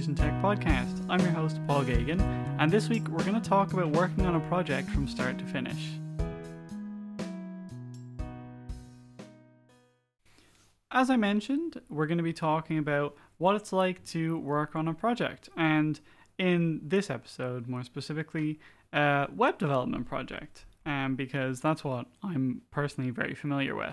Innovation Tech Podcast. I'm your host, Paul Gagan, and this week we're going to talk about working on a project from start to finish. As I mentioned, we're going to be talking about what it's like to work on a project, and in this episode, more specifically, a web development project, because that's what I'm personally very familiar with.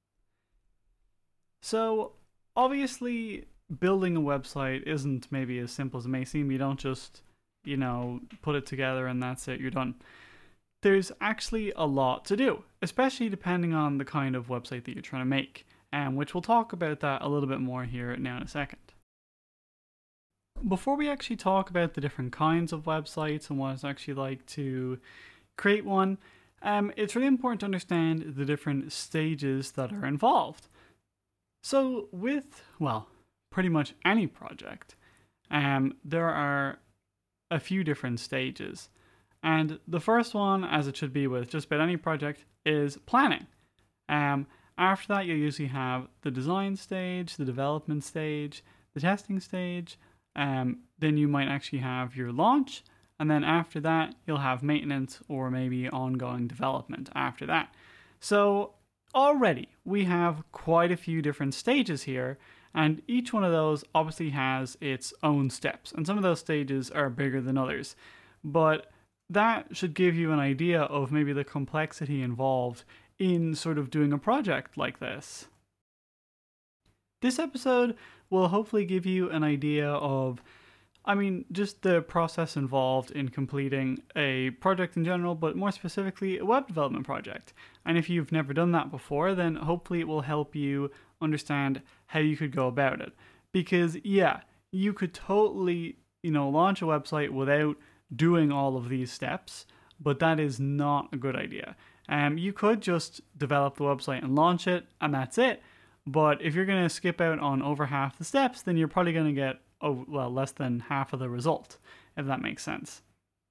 So, obviously, building a website isn't maybe as simple as it may seem. You don't just, put it together and that's it, you're done. There's actually a lot to do, especially depending on the kind of website that you're trying to make, which we'll talk about that a little bit more here now in a second. Before we actually talk about the different kinds of websites and what it's actually like to create one, it's really important to understand the different stages that are involved. So with, pretty much any project, there are a few different stages. And the first one, as it should be with just about any project, is planning. After that, you'll usually have the design stage, the development stage, the testing stage. Then you might actually have your launch. And then after that, you'll have maintenance or maybe ongoing development after that. So already we have quite a few different stages here. And each one of those obviously has its own steps. And some of those stages are bigger than others. But that should give you an idea of maybe the complexity involved in sort of doing a project like this. This episode will hopefully give you an idea of, just the process involved in completing a project in general, but more specifically a web development project. And if you've never done that before, then hopefully it will help you understand how you could go about it. Because you could totally, launch a website without doing all of these steps, but that is not a good idea. You could just develop the website and launch it, and that's it. But if you're going to skip out on over half the steps, then you're probably going to get less than half of the result, if that makes sense.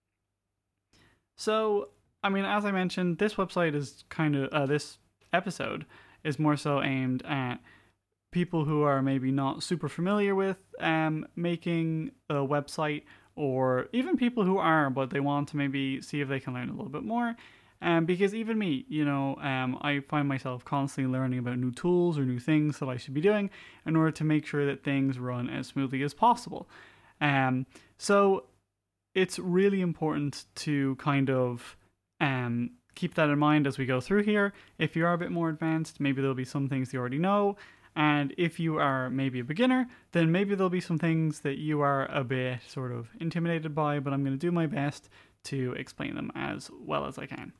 So, as I mentioned, this website is this episode is more so aimed at people who are maybe not super familiar with making a website, or even people who are, but they want to maybe see if they can learn a little bit more. Because even me, I find myself constantly learning about new tools or new things that I should be doing in order to make sure that things run as smoothly as possible. So it's really important to kind of keep that in mind as we go through here. If you are a bit more advanced, maybe there'll be some things you already know. And if you are maybe a beginner, then maybe there'll be some things that you are a bit sort of intimidated by, but I'm going to do my best to explain them as well as I can.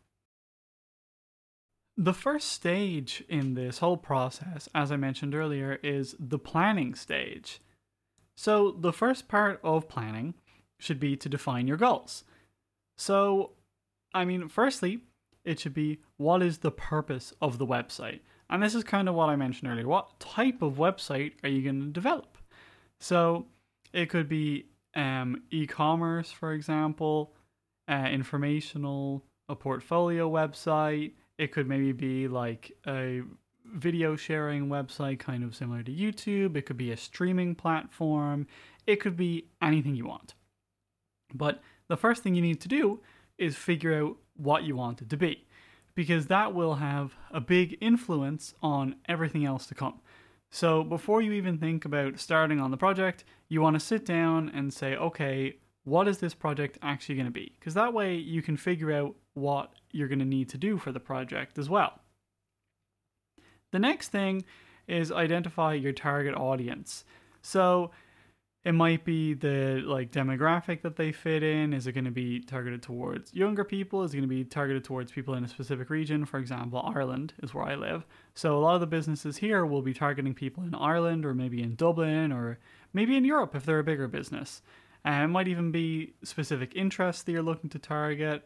The first stage in this whole process, as I mentioned earlier, is the planning stage. So the first part of planning should be to define your goals. So, firstly, it should be, what is the purpose of the website? And this is kind of what I mentioned earlier. What type of website are you going to develop? So it could be e-commerce, for example, informational, a portfolio website. It could maybe be like a video sharing website, kind of similar to YouTube. It could be a streaming platform. It could be anything you want. But the first thing you need to do is figure out what you want it to be, because that will have a big influence on everything else to come. So before you even think about starting on the project, you want to sit down and say, okay, what is this project actually going to be? Because that way you can figure out what you're going to need to do for the project as well. The next thing is identify your target audience. So it might be the demographic that they fit in. Is it going to be targeted towards younger people? Is it going to be targeted towards people in a specific region? For example, Ireland is where I live. So a lot of the businesses here will be targeting people in Ireland, or maybe in Dublin, or maybe in Europe if they're a bigger business. It might even be specific interests that you're looking to target.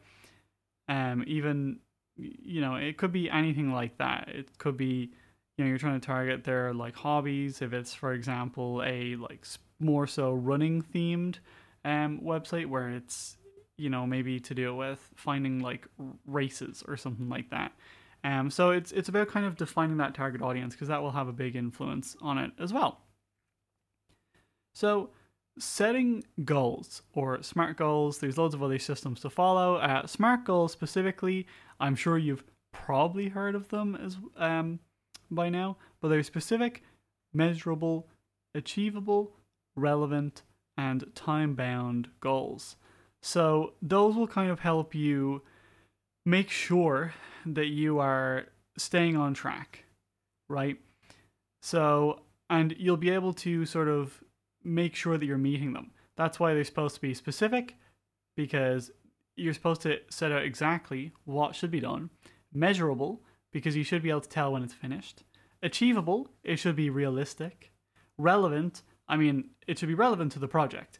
It could be anything like that. It could be, you're trying to target their hobbies. If it's, for example, a more so running themed website where it's, maybe to do with finding races or something like that. So it's about kind of defining that target audience, because that will have a big influence on it as well. So setting goals or SMART goals, there's loads of other systems to follow. SMART goals specifically, I'm sure you've probably heard of them as by now, but they're specific, measurable, achievable, relevant, and time-bound goals. So those will kind of help you make sure that you are staying on track, right? So, and you'll be able to sort of make sure that you're meeting them. That's why they're supposed to be specific, because you're supposed to set out exactly what should be done. Measurable, because you should be able to tell when it's finished. Achievable, it should be realistic. Relevant, I mean, it should be relevant to the project.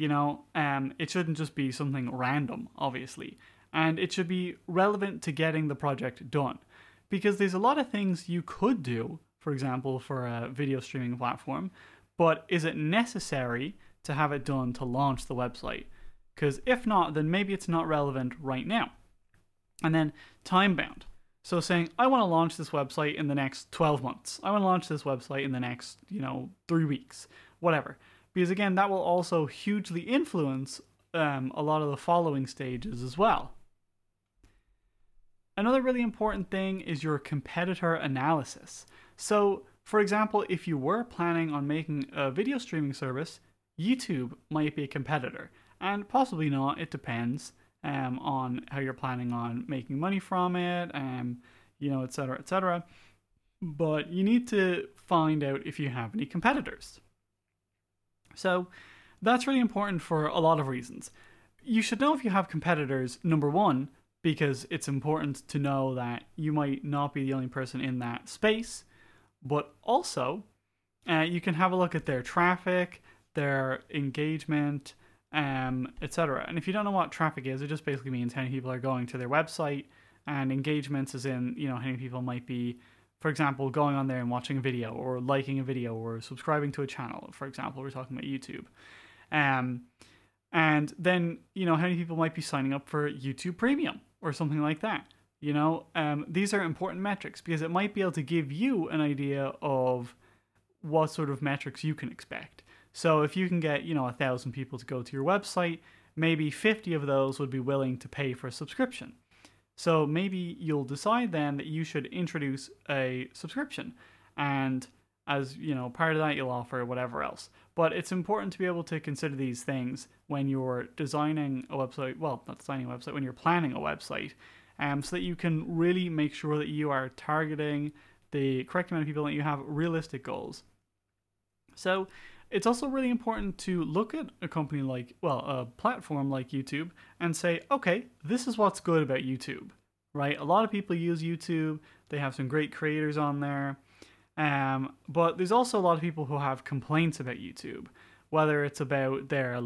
It shouldn't just be something random, obviously. And it should be relevant to getting the project done. Because there's a lot of things you could do, for example, for a video streaming platform, but is it necessary to have it done to launch the website? Because if not, then maybe it's not relevant right now. And then time bound. So saying, I want to launch this website in the next 12 months. I want to launch this website in the next, 3 weeks, whatever. Because again, that will also hugely influence a lot of the following stages as well. Another really important thing is your competitor analysis. So, for example, if you were planning on making a video streaming service, YouTube might be a competitor. And possibly not, it depends on how you're planning on making money from it, etc., etc. But you need to find out if you have any competitors. So that's really important for a lot of reasons. You should know if you have competitors, number one, because it's important to know that you might not be the only person in that space, but also you can have a look at their traffic, their engagement, etc. And if you don't know what traffic is, it just basically means how many people are going to their website, and engagements is in, how many people might be, for example, going on there and watching a video, or liking a video, or subscribing to a channel. For example, we're talking about YouTube. And then, how many people might be signing up for YouTube Premium or something like that. These are important metrics because it might be able to give you an idea of what sort of metrics you can expect. So if you can get, 1,000 people to go to your website, maybe 50 of those would be willing to pay for a subscription. So maybe you'll decide then that you should introduce a subscription, and as part of that you'll offer whatever else. But it's important to be able to consider these things when you're designing a website, well, not designing a website, when you're planning a website, so that you can really make sure that you are targeting the correct amount of people, and you have realistic goals. So it's also really important to look at a company like, a platform like YouTube and say, okay, this is what's good about YouTube, right? A lot of people use YouTube. They have some great creators on there. But there's also a lot of people who have complaints about YouTube, whether it's about their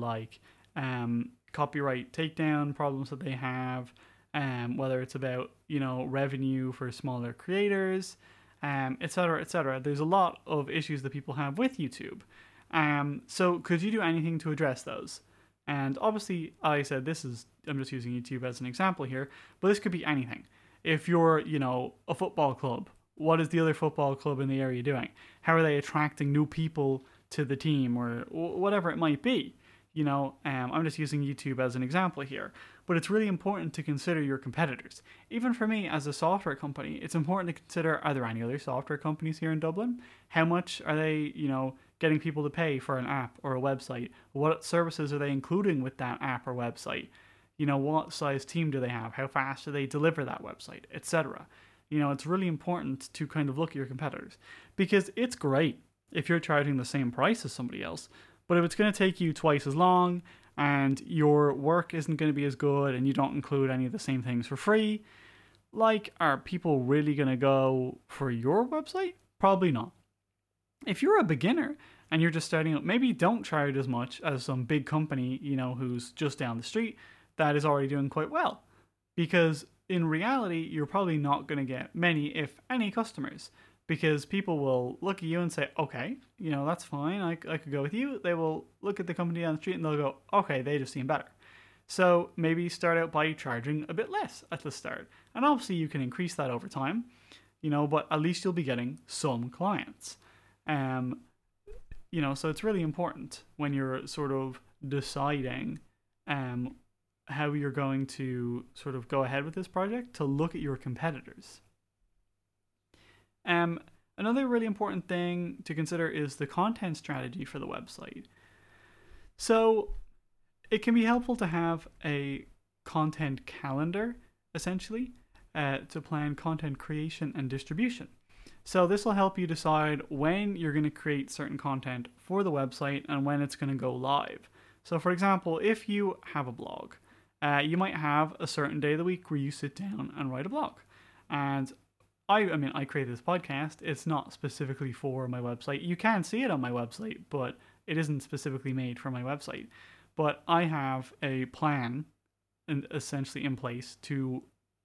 copyright takedown problems that they have, whether it's about, revenue for smaller creators, etc., etc. There's a lot of issues that people have with YouTube. So could you do anything to address those? And obviously, I said I'm just using YouTube as an example here, but this could be anything. If you're, a football club, what is the other football club in the area doing? How are they attracting new people to the team, or whatever it might be? I'm just using YouTube as an example here, but it's really important to consider your competitors. Even for me as a software company, it's important to consider, are there any other software companies here in Dublin? How much are they, getting people to pay for an app or a website? What services are they including with that app or website? What size team do they have? How fast do they deliver that website, etc.? It's really important to kind of look at your competitors, because it's great if you're charging the same price as somebody else, but if it's going to take you twice as long and your work isn't going to be as good and you don't include any of the same things for free, are people really going to go for your website? Probably not. If you're a beginner and you're just starting out, maybe don't charge as much as some big company, who's just down the street that is already doing quite well, because in reality, you're probably not going to get many, if any, customers, because people will look at you and say, okay, that's fine, I could go with you. They will look at the company down the street and they'll go, okay, they just seem better. So maybe start out by charging a bit less at the start. And obviously you can increase that over time, but at least you'll be getting some clients. so it's really important when you're sort of deciding how you're going to sort of go ahead with this project to look at your competitors. Another really important thing to consider is the content strategy for the website. So it can be helpful to have a content calendar, essentially, to plan content creation and distribution. So this will help you decide when you're going to create certain content for the website and when it's going to go live. So for example, if you have a blog, you might have a certain day of the week where you sit down and write a blog. And I created this podcast. It's not specifically for my website. You can see it on my website, but it isn't specifically made for my website. But I have a plan essentially in place to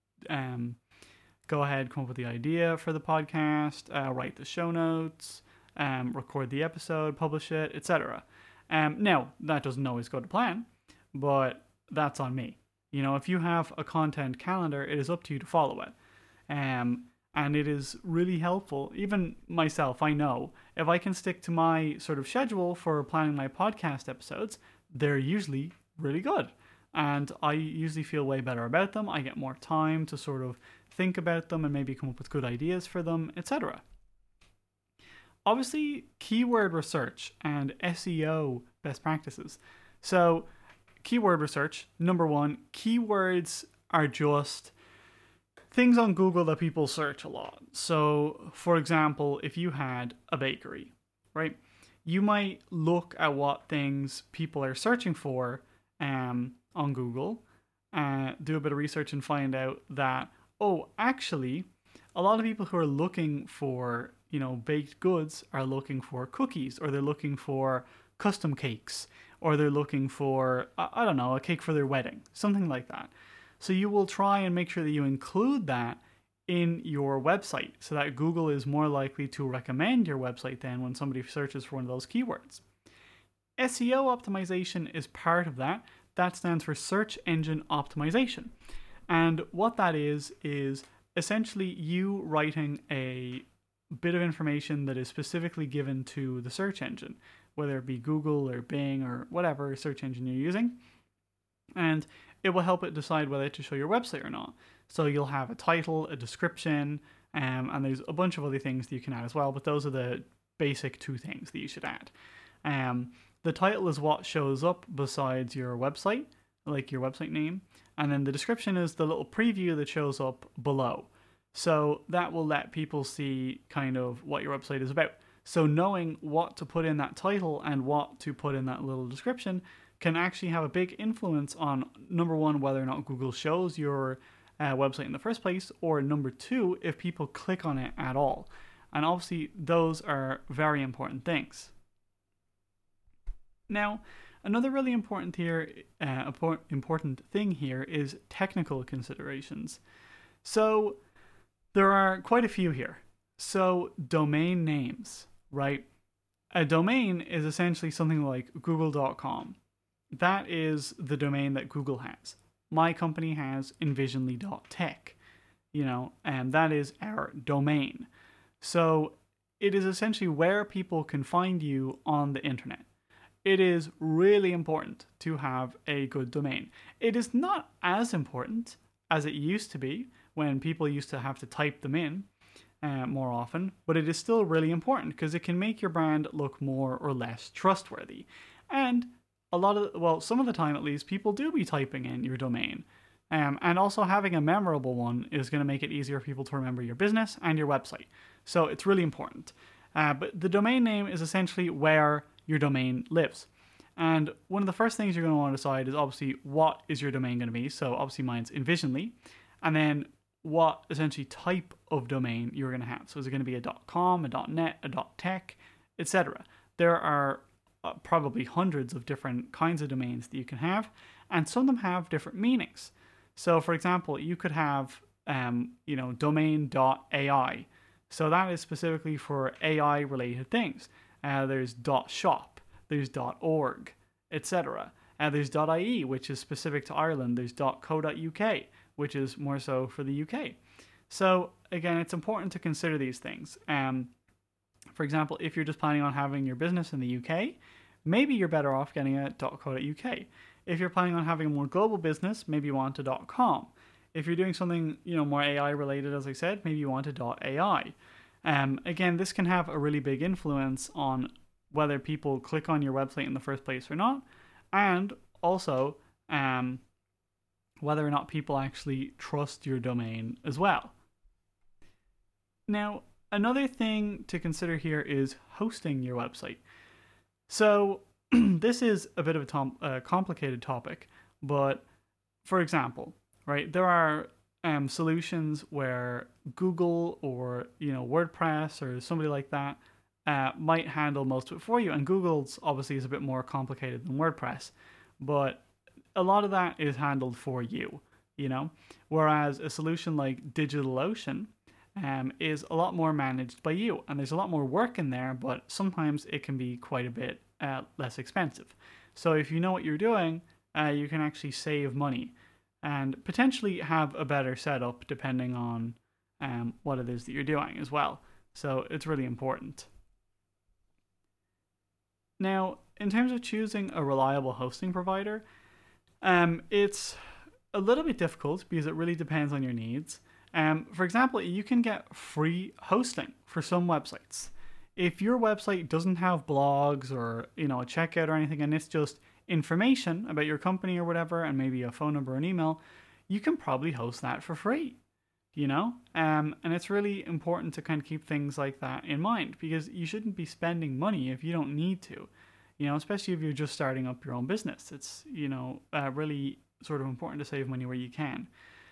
go ahead, come up with the idea for the podcast, write the show notes, record the episode, publish it, etc. Now, that doesn't always go to plan, but that's on me. If you have a content calendar, it is up to you to follow it. And it is really helpful. Even myself, I know, if I can stick to my sort of schedule for planning my podcast episodes, they're usually really good. And I usually feel way better about them. I get more time to sort of think about them and maybe come up with good ideas for them, etc. Obviously, keyword research and SEO best practices. So, keyword research, number one, keywords are just things on Google that people search a lot. So, for example, if you had a bakery, right, you might look at what things people are searching for on Google, do a bit of research and find out that, actually, a lot of people who are looking for, baked goods are looking for cookies, or they're looking for custom cakes, or they're looking for, I don't know, a cake for their wedding, something like that. So you will try and make sure that you include that in your website so that Google is more likely to recommend your website then when somebody searches for one of those keywords. SEO optimization is part of that. That stands for search engine optimization. And what that is essentially you writing a bit of information that is specifically given to the search engine, whether it be Google or Bing or whatever search engine you're using. And it will help it decide whether to show your website or not. So you'll have a title, a description, and there's a bunch of other things that you can add as well, but those are the basic two things that you should add. The title is what shows up besides your website, like your website name, and then the description is the little preview that shows up below. So that will let people see kind of what your website is about. So knowing what to put in that title and what to put in that little description can actually have a big influence on, number one, whether or not Google shows your website in the first place, or number two, if people click on it at all. And obviously, those are very important things. Now, another really important thing here is technical considerations. So there are quite a few here. So domain names, right? A domain is essentially something like google.com. That is the domain that Google has. My company has envisionly.tech, and that is our domain. So it is essentially where people can find you on the internet. It is really important to have a good domain. It is not as important as it used to be when people used to have to type them in more often, but it is still really important because it can make your brand look more or less trustworthy. And some of the time at least, people do be typing in your domain. And also having a memorable one is going to make it easier for people to remember your business and your website. So it's really important. But the domain name is essentially where your domain lives. And one of the first things you're going to want to decide is obviously what is your domain going to be. So obviously mine's Envisionly. And then what essentially type of domain you're going to have. So is it going to be a .com, a .net, a .tech, etc. There are probably hundreds of different kinds of domains that you can have, and some of them have different meanings. So for example, you could have domain.ai. So that is specifically for AI related things. There's .shop, there's .org, etc. There's .ie, which is specific to Ireland. There's .co.uk, which is more so for the UK. So again, it's important to consider these things. For example, if you're just planning on having your business in the UK, maybe you're better off getting a .co.uk. If you're planning on having a more global business, maybe you want a .com. If you're doing something, more AI related, as I said, maybe you want a .ai. Again, this can have a really big influence on whether people click on your website in the first place or not, and also whether or not people actually trust your domain as well. Now, another thing to consider here is hosting your website. So this is a bit of a complicated topic, but for example, right, there are solutions where Google or WordPress or somebody like that might handle most of it for you, and Google's obviously is a bit more complicated than WordPress, but a lot of that is handled for you, whereas a solution like DigitalOcean is a lot more managed by you, and there's a lot more work in there, but sometimes it can be quite a bit less expensive. So if you know what you're doing, you can actually save money and potentially have a better setup depending on what it is that you're doing as well. So it's really important. Now, in terms of choosing a reliable hosting provider, it's a little bit difficult because it really depends on your needs. For example, you can get free hosting for some websites. If your website doesn't have blogs or a checkout or anything, and it's just information about your company or whatever, and maybe a phone number and email, you can probably host that for free. And it's really important to kind of keep things like that in mind, because you shouldn't be spending money if you don't need to. Especially if you're just starting up your own business. It's really sort of important to save money where you can.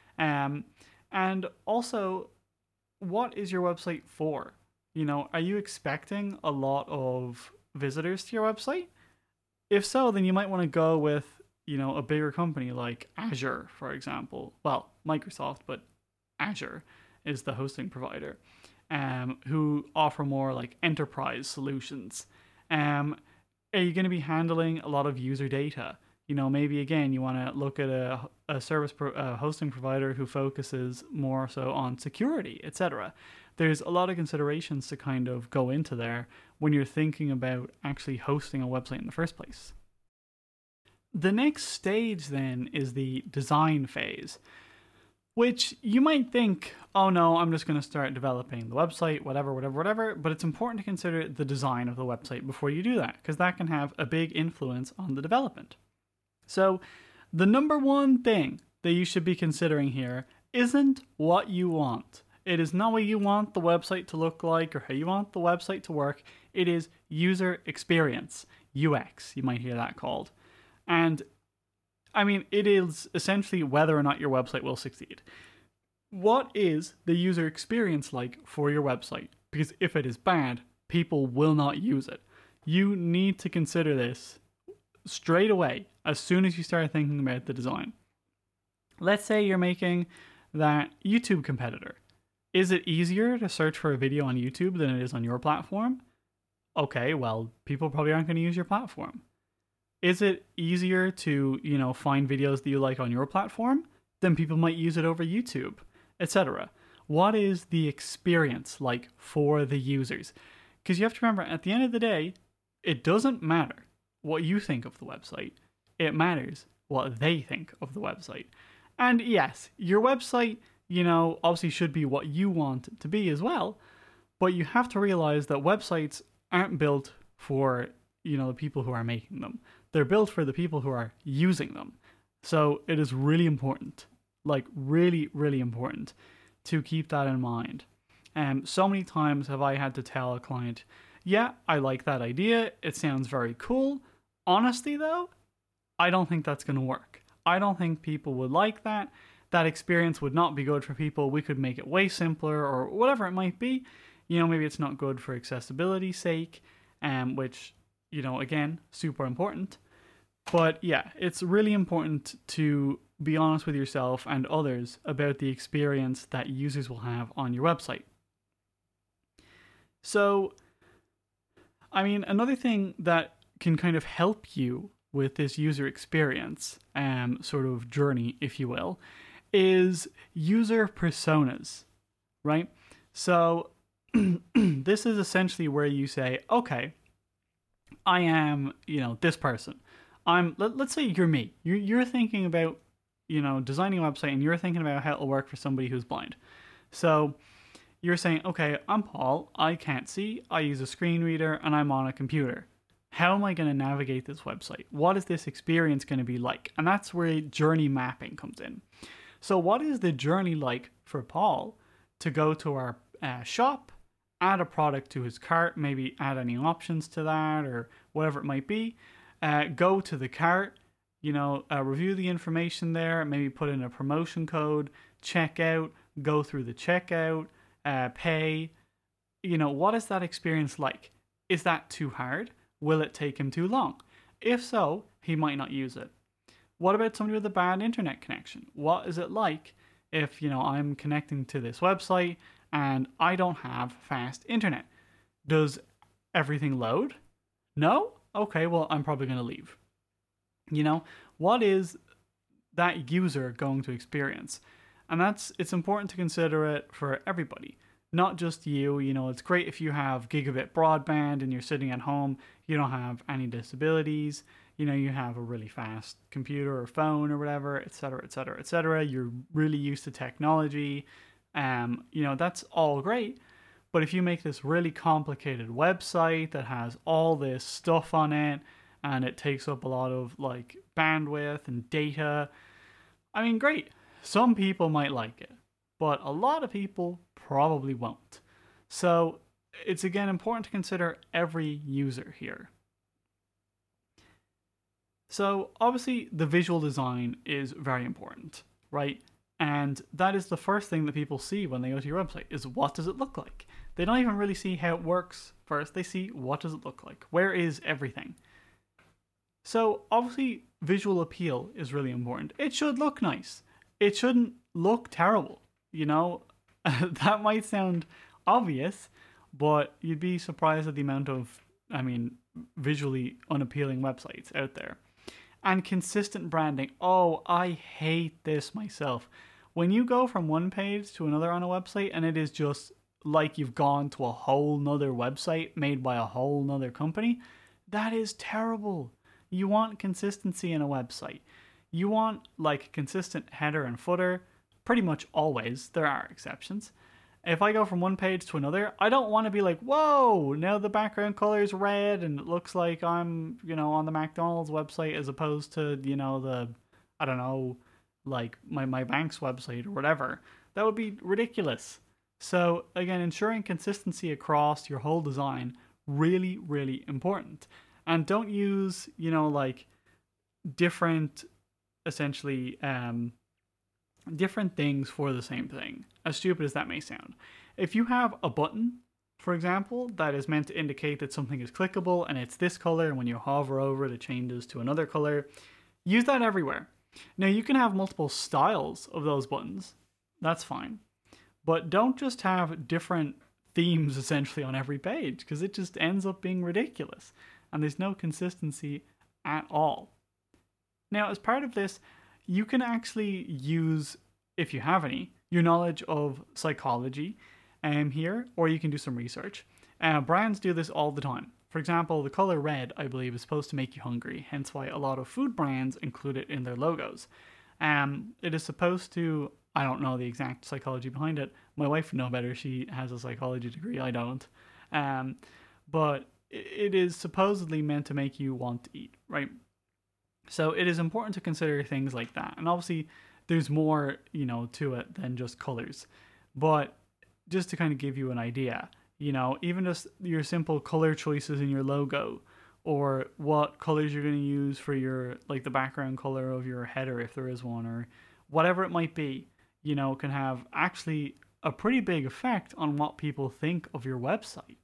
And also, what is your website for? Are you expecting a lot of visitors to your website? If so, then you might want to go with, a bigger company like Azure, for example. Well, Microsoft, but Azure is the hosting provider, who offer more like enterprise solutions. Are you going to be handling a lot of user data? Maybe again, you want to look at a hosting provider who focuses more so on security, etc. There's a lot of considerations to kind of go into there when you're thinking about actually hosting a website in the first place. The next stage then is the design phase, which you might think, oh no, I'm just going to start developing the website, whatever, but it's important to consider the design of the website before you do that, because that can have a big influence on the development. So the number one thing that you should be considering here isn't what you want. It is not what you want the website to look like or how you want the website to work. It is user experience, UX, you might hear that called. And I mean, it is essentially whether or not your website will succeed. What is the user experience like for your website? Because if it is bad, people will not use it. You need to consider this straight away as soon as you start thinking about the design. Let's say you're making that YouTube competitor. Is it easier to search for a video on YouTube than it is on your platform? Okay, well, people probably aren't going to use your platform. Is it easier to, find videos that you like on your platform? Then people might use it over YouTube, etc. What is the experience like for the users? Because you have to remember, at the end of the day, it doesn't matter what you think of the website. It matters what they think of the website. And yes, your website, obviously should be what you want it to be as well. But you have to realize that websites aren't built for, the people who are making them. They're built for the people who are using them. So it is really important, like really, really important to keep that in mind. So many times have I had to tell a client, yeah, I like that idea. It sounds very cool. Honestly, though, I don't think that's going to work. I don't think people would like that. That experience would not be good for people. We could make it way simpler or whatever it might be. Maybe it's not good for accessibility's sake, which, again, super important. But yeah, it's really important to be honest with yourself and others about the experience that users will have on your website. So, another thing that can kind of help you with this user experience sort of journey, if you will, is user personas, right? So this is essentially where you say, okay, I am, this person. Let's say you're me. You're thinking about, designing a website, and you're thinking about how it'll work for somebody who's blind. So you're saying, okay, I'm Paul. I can't see. I use a screen reader, and I'm on a computer. How am I going to navigate this website? What is this experience going to be like? And that's where journey mapping comes in. So what is the journey like for Paul to go to our shop, add a product to his cart, maybe add any options to that or whatever it might be, go to the cart, review the information there, maybe put in a promotion code, check out, go through the checkout, pay. What is that experience like? Is that too hard? Will it take him too long? If so, he might not use it. What about somebody with a bad internet connection? What is it like if, I'm connecting to this website and I don't have fast internet? Does everything load? No? Okay, well, I'm probably going to leave. What is that user going to experience? And it's important to consider it for everybody, not just you. It's great if you have gigabit broadband and you're sitting at home, you don't have any disabilities, you have a really fast computer or phone or whatever, etc., etc., etc. You're really used to technology. That's all great. But if you make this really complicated website that has all this stuff on it and it takes up a lot of like bandwidth and data, great. Some people might like it, but a lot of people probably won't. So it's again important to consider every user here. So obviously the visual design is very important, right? And that is the first thing that people see when they go to your website is what does it look like? They don't even really see how it works first. They see what does it look like? Where is everything? So obviously visual appeal is really important. It should look nice. It shouldn't look terrible. That might sound obvious, but you'd be surprised at the amount of, visually unappealing websites out there. And consistent branding. Oh, I hate this myself. When you go from one page to another on a website and it is just like you've gone to a whole nother website made by a whole nother company, that is terrible. You want consistency in a website. You want like consistent header and footer, pretty much always. There are exceptions. If I go from one page to another, I don't want to be like, whoa, now the background color is red and it looks like I'm, on the McDonald's website as opposed to, like my bank's website or whatever. That would be ridiculous. So again, ensuring consistency across your whole design, really, really important. And don't use, like different, essentially, different things for the same thing, as stupid as that may sound. If you have a button, for example, that is meant to indicate that something is clickable and it's this color, and when you hover over it, it changes to another color, use that everywhere. Now, you can have multiple styles of those buttons. That's fine. But don't just have different themes essentially on every page, because it just ends up being ridiculous. And there's no consistency at all. Now, as part of this, you can actually use, if you have any, your knowledge of psychology here, or you can do some research. Brands do this all the time. For example, the color red, I believe, is supposed to make you hungry, hence why a lot of food brands include it in their logos. It is supposed to, I don't know the exact psychology behind it. My wife would know better. She has a psychology degree. I don't. But it is supposedly meant to make you want to eat, right? So it is important to consider things like that. And obviously there's more, to it than just colors. But just to kind of give you an idea, even just your simple color choices in your logo, or what colors you're going to use for your, like the background color of your header, if there is one, or whatever it might be, can have actually a pretty big effect on what people think of your website.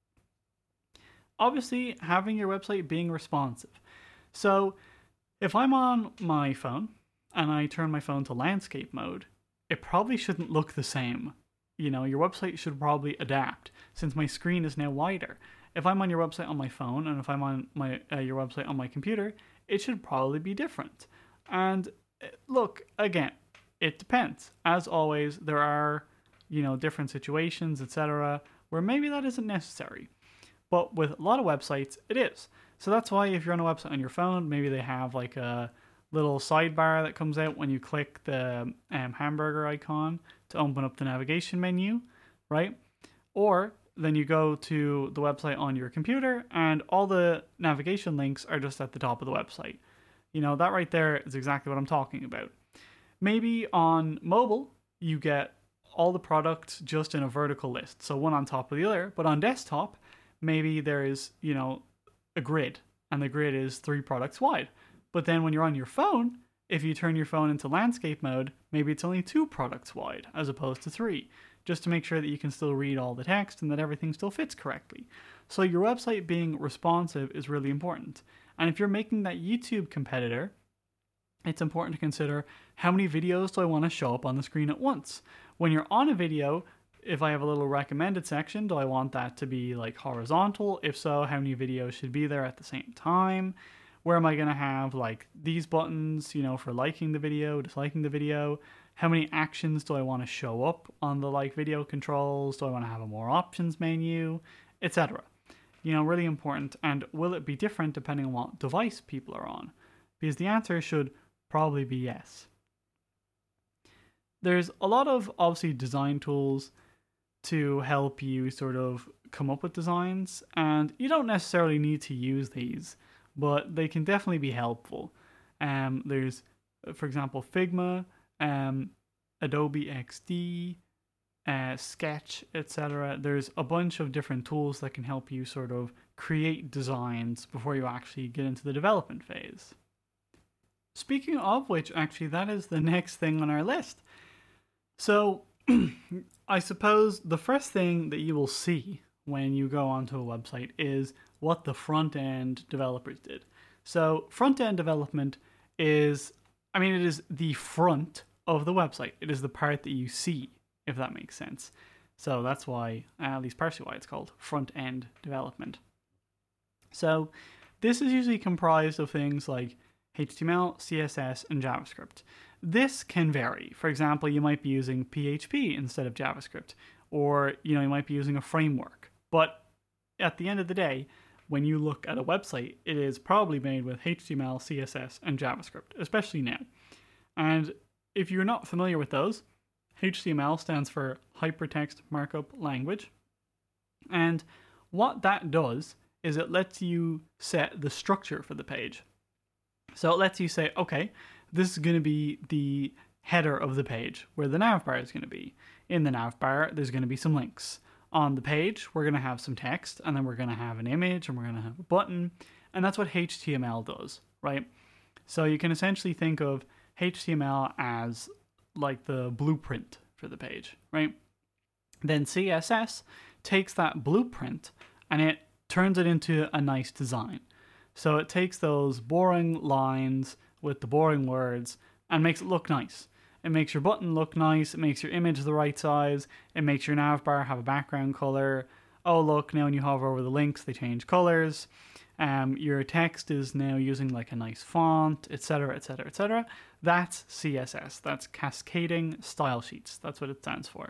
Obviously, having your website being responsive. So if I'm on my phone and I turn my phone to landscape mode, it probably shouldn't look the same. Your website should probably adapt since my screen is now wider. If I'm on your website on my phone and if I'm on your website on my computer, it should probably be different. And look, again, it depends. As always, there are, different situations, etc., where maybe that isn't necessary. But with a lot of websites, it is. So that's why if you're on a website on your phone, maybe they have like a little sidebar that comes out when you click the hamburger icon to open up the navigation menu, right? Or then you go to the website on your computer and all the navigation links are just at the top of the website. That right there is exactly what I'm talking about. Maybe on mobile, you get all the products just in a vertical list, so one on top of the other. But on desktop, maybe there is, a grid, and the grid is 3 products wide. But then when you're on your phone, if you turn your phone into landscape mode, maybe it's only 2 products wide as opposed to 3, just to make sure that you can still read all the text and that everything still fits correctly. So your website being responsive is really important. And if you're making that YouTube competitor, it's important to consider how many videos do I want to show up on the screen at once. When you're on a video, if I have a little recommended section, do I want that to be like horizontal? If so, how many videos should be there at the same time? Where am I going to have like these buttons, for liking the video, disliking the video? How many actions do I want to show up on the like video controls? Do I want to have a more options menu, etc.? Really important. And will it be different depending on what device people are on? Because the answer should probably be yes. There's a lot of obviously design tools to help you sort of come up with designs, and you don't necessarily need to use these, but they can definitely be helpful. There's, for example, Figma, Adobe XD, Sketch, etc. There's a bunch of different tools that can help you sort of create designs before you actually get into the development phase. Speaking of which, actually, that is the next thing on our list. So, I suppose the first thing that you will see when you go onto a website is what the front-end developers did. So, front-end development is, it is the front of the website. It is the part that you see, if that makes sense. So that's why, at least partially why it's called front-end development. So this is usually comprised of things like HTML, CSS, and JavaScript. This can vary. For example, you might be using PHP instead of JavaScript, or you might be using a framework. But at the end of the day, when you look at a website, it is probably made with HTML, CSS, and JavaScript, especially now. And if you're not familiar with those, HTML stands for Hypertext Markup Language. And what that does is it lets you set the structure for the page. So it lets you say, okay, this is going to be the header of the page, where the navbar is going to be. In the navbar, there's going to be some links. On the page, we're going to have some text, and then we're going to have an image, and we're going to have a button. And that's what HTML does, right? So you can essentially think of HTML as like the blueprint for the page, right? Then CSS takes that blueprint and it turns it into a nice design. So it takes those boring lines with the boring words and makes it look nice. It makes your button look nice, it makes your image the right size, it makes your navbar have a background color. Oh look, now when you hover over the links, they change colors. Your text is now using like a nice font, etc., etc., etc. That's CSS. That's Cascading Style Sheets. That's what it stands for.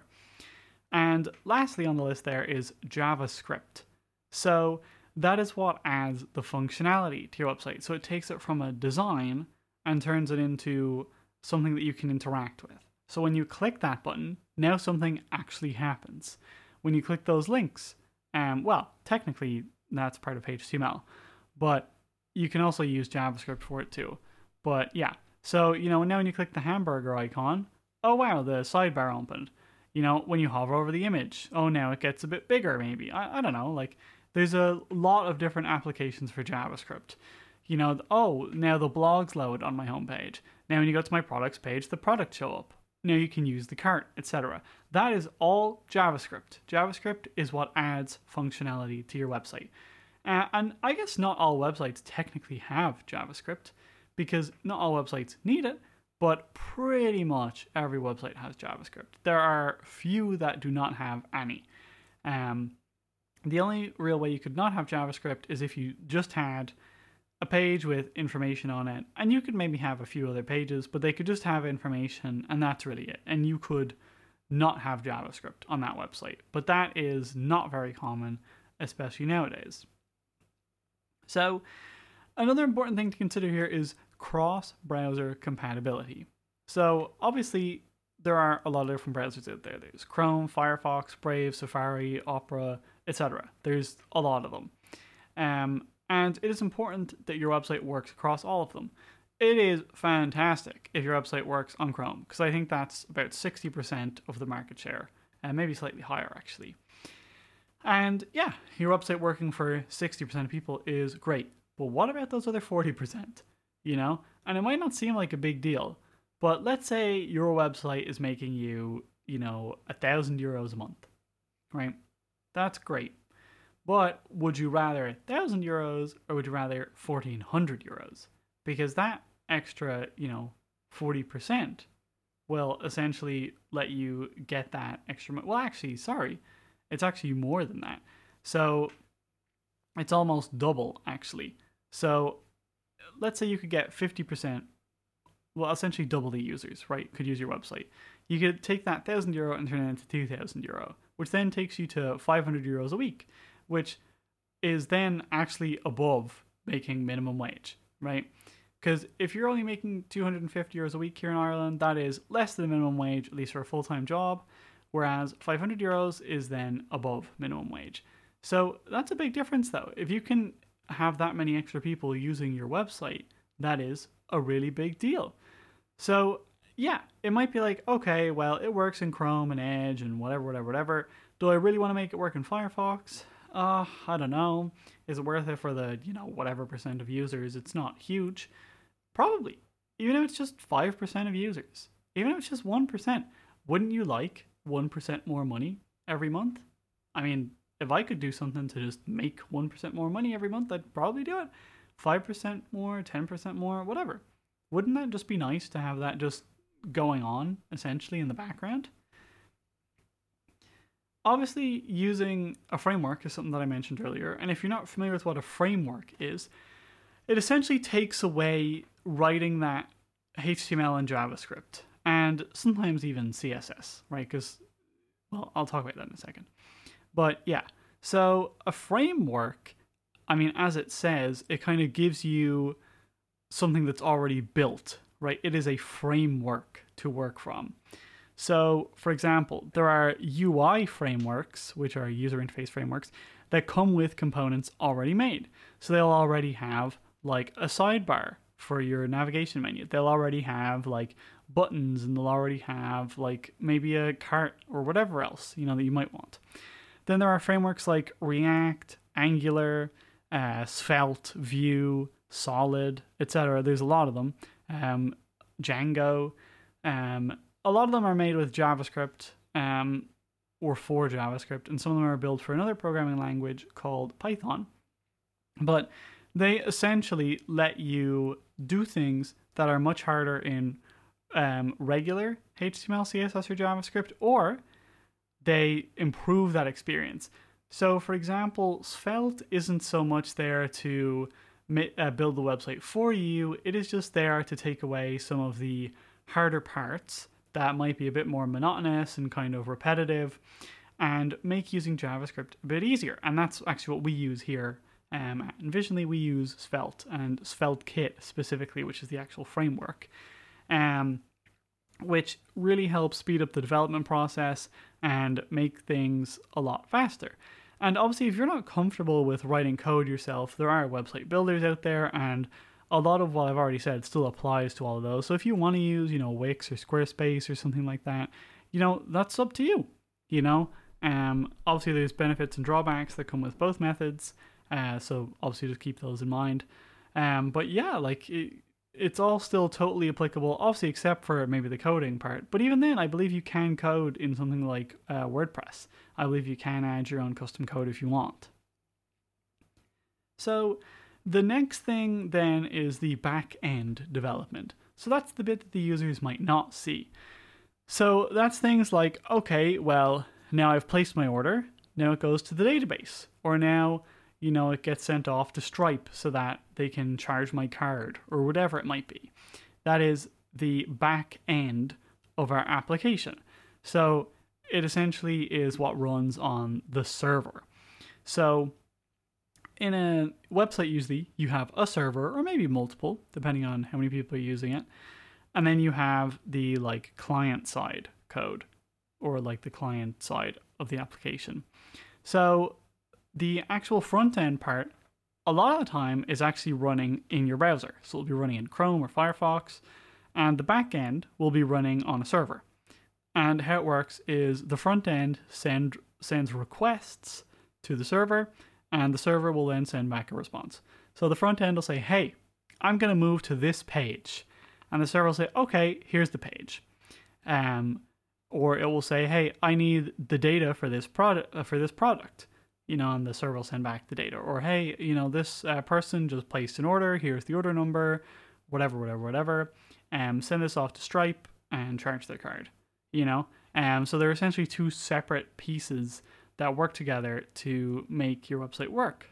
And lastly on the list there is JavaScript. So that is what adds the functionality to your website. So it takes it from a design and turns it into something that you can interact with. So when you click that button, now something actually happens. When you click those links, technically that's part of HTML, but you can also use JavaScript for it too. But yeah, so now when you click the hamburger icon, oh wow, the sidebar opened. When you hover over the image, oh now it gets a bit bigger maybe. I don't know, like there's a lot of different applications for JavaScript. Oh, now the blogs load on my homepage. Now when you go to my products page, the products show up. Now you can use the cart, etc. That is all JavaScript. JavaScript is what adds functionality to your website. And I guess not all websites technically have JavaScript, because not all websites need it, but pretty much every website has JavaScript. There are few that do not have any. The only real way you could not have JavaScript is if you just had a page with information on it, and you could maybe have a few other pages, but they could just have information, and that's really it. And you could not have JavaScript on that website. But that is not very common, especially nowadays. So another important thing to consider here is cross-browser compatibility. So obviously there are a lot of different browsers out there. There's Chrome, Firefox, Brave, Safari, Opera, etc. There's a lot of them. And it is important that your website works across all of them. It is fantastic if your website works on Chrome, because I think that's about 60% of the market share, and maybe slightly higher actually. And yeah, your website working for 60% of people is great. But what about those other 40%? You know? And it might not seem like a big deal, but let's say your website is making you, €1,000 a month, right? That's great. But would you rather €1,000 or would you rather €1,400? Because that extra, 40% will essentially let you get that extra money. Well, actually, sorry, it's actually more than that. So it's almost double, actually. So let's say you could get 50%, well, essentially double the users, right? Could use your website. You could take that €1,000 and turn it into €2,000, which then takes you to €500 a week, which is then actually above making minimum wage, right? Because if you're only making €250 a week here in Ireland, that is less than minimum wage, at least for a full-time job, whereas €500 is then above minimum wage. So that's a big difference though. If you can have that many extra people using your website, that is a really big deal. So yeah, it might be like, okay, well, it works in Chrome and Edge and whatever. Do I really want to make it work in Firefox? I don't know. Is it worth it for the, whatever percent of users? It's not huge. Probably. Even if it's just 5% of users. Even if it's just 1%. Wouldn't you like 1% more money every month? I mean, if I could do something to just make 1% more money every month, I'd probably do it. 5% more, 10% more, whatever. Wouldn't that just be nice to have that just going on, essentially, in the background? Obviously, using a framework is something that I mentioned earlier, and if you're not familiar with what a framework is, it essentially takes away writing that HTML and JavaScript, and sometimes even CSS, right? Because, well, I'll talk about that in a second. But yeah, so a framework, I mean, as it says, it kind of gives you something that's already built, right? It is a framework to work from. So, for example, there are UI frameworks, which are user interface frameworks, that come with components already made. So they'll already have like a sidebar for your navigation menu. They'll already have like buttons, and they'll already have like maybe a cart or whatever else, that you might want. Then there are frameworks like React, Angular, Svelte, Vue, Solid, etc. There's a lot of them. Django. A lot of them are made with JavaScript or for JavaScript, and some of them are built for another programming language called Python. But they essentially let you do things that are much harder in regular HTML, CSS, or JavaScript, or they improve that experience. So, for example, Svelte isn't so much there to build the website for you. It is just there to take away some of the harder parts that might be a bit more monotonous and kind of repetitive, and make using JavaScript a bit easier. And that's actually what we use here at Envisionly. We use Svelte and SvelteKit specifically, which is the actual framework, which really helps speed up the development process and make things a lot faster. And obviously, if you're not comfortable with writing code yourself, there are website builders out there, and a lot of what I've already said still applies to all of those. So if you want to use, Wix or Squarespace or something like that, that's up to you. Obviously there's benefits and drawbacks that come with both methods. So obviously just keep those in mind. But yeah, it's all still totally applicable, obviously except for maybe the coding part. But even then, I believe you can code in something like WordPress. I believe you can add your own custom code if you want. So the next thing then is the back-end development. So that's the bit that the users might not see. So that's things like, okay, well, now I've placed my order, now it goes to the database. Or now, it gets sent off to Stripe so that they can charge my card, or whatever it might be. That is the back end of our application. So it essentially is what runs on the server. So in a website, usually you have a server or maybe multiple, depending on how many people are using it. And then you have the like client side code, or like the client side of the application. So the actual front end part, a lot of the time, is actually running in your browser. So it'll be running in Chrome or Firefox, and the back end will be running on a server. And how it works is the front end sends requests to the server, and the server will then send back a response. So the front end will say, hey, I'm going to move to this page. And the server will say, okay, here's the page. Or it will say, hey, I need the data for this product. And the server will send back the data. Or, hey, this person just placed an order. Here's the order number, whatever. Send this off to Stripe and charge their card. So they're essentially two separate pieces that work together to make your website work.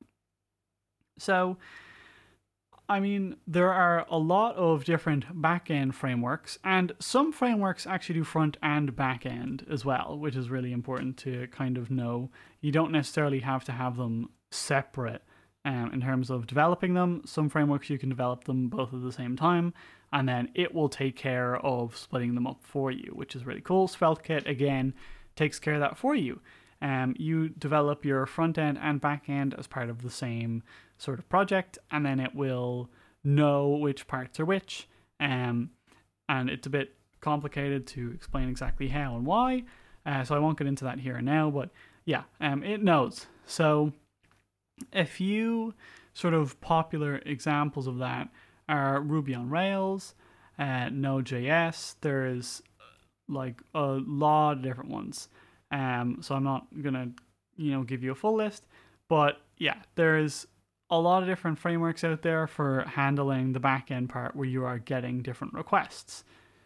So, there are a lot of different back-end frameworks, and some frameworks actually do front and back-end as well, which is really important to kind of know. You don't necessarily have to have them separate in terms of developing them. Some frameworks you can develop them both at the same time, and then it will take care of splitting them up for you, which is really cool. SvelteKit, again, takes care of that for you. You develop your front end and back end as part of the same sort of project, and then it will know which parts are which. And it's a bit complicated to explain exactly how and why, so I won't get into that here and now, but yeah, it knows. So a few sort of popular examples of that are Ruby on Rails, Node.js. There's like a lot of different ones. So I'm not gonna, give you a full list, but yeah, there's a lot of different frameworks out there for handling the back-end part where you are getting different requests.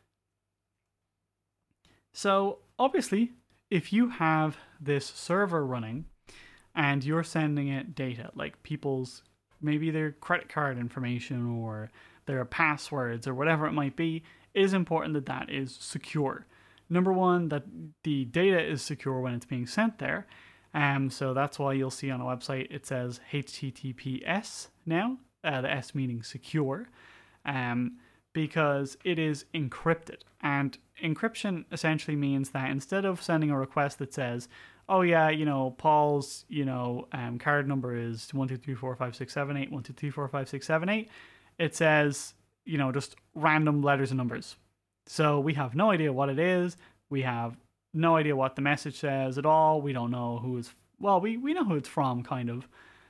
So obviously, if you have this server running and you're sending it data, like people's, maybe their credit card information or their passwords or whatever it might be, it is important that that is secure. Number one, that the data is secure when it's being sent there. So that's why you'll see on a website it says HTTPS now, the S meaning secure, because it is encrypted. And encryption essentially means that instead of sending a request that says, oh yeah, Paul's, card number is 123456781, 123456778, it says, just random letters and numbers. So we have no idea what it is. We have no idea what the message says at all. We don't know who it's, we know who it's from, kind of.